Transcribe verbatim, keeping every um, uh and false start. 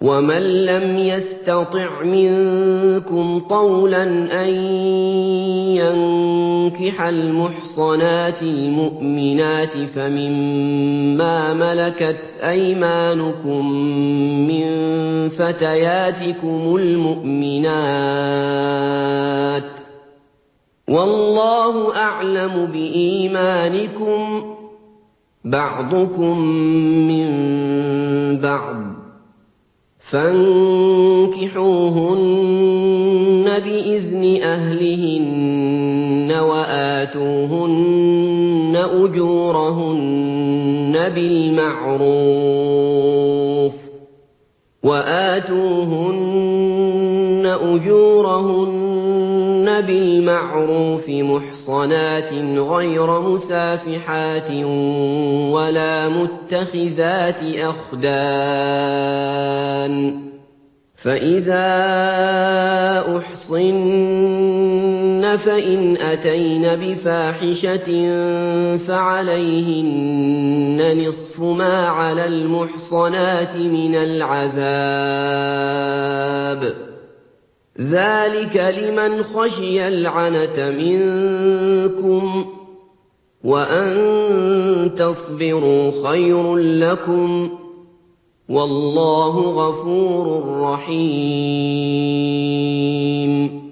وَمَن لَّمْ يَسْتَطِعْ مِنكُمْ طَوْلًا أَن يَنكِحَ الْمُحْصَنَاتِ الْمُؤْمِنَاتِ فَمِمَّا مَلَكَتْ أَيْمَانُكُم مِّن فَتَيَاتِكُمُ الْمُؤْمِنَاتِ ۚ وَاللَّهُ أَعْلَمُ بِإِيمَانِكُم ۚ بَعْضُكُم مِّن بَعْضٍ ۚ فَانكِحُوهُنَّ بِإِذْنِ أَهْلِهِنَّ وَآتُوهُنَّ أُجُورَهُنَّ بِالْمَعْرُوفِ وَآتُوهُنَّ أُجُورَهُنَّ بِالْمَعْرُوفِ مُحْصَنَاتٍ غَيْرَ مُسَافِحَاتٍ وَلَا مُتَّخِذَاتِ أَخْدَانٍ ۚ فَإِذَا أُحْصِنَّ فَإِنْ أَتَيْنَ بِفَاحِشَةٍ فَعَلَيْهِنَّ نِصْفُ مَا عَلَى الْمُحْصَنَاتِ مِنَ الْعَذَابِ ۚ ذَٰلِكَ لِمَنْ خَشِيَ الْعَنَتَ مِنكُمْ ۚ وَأَن تَصْبِرُوا خَيْرٌ لَّكُمْ ۗ وَاللَّهُ غَفُورٌ رَّحِيمٌ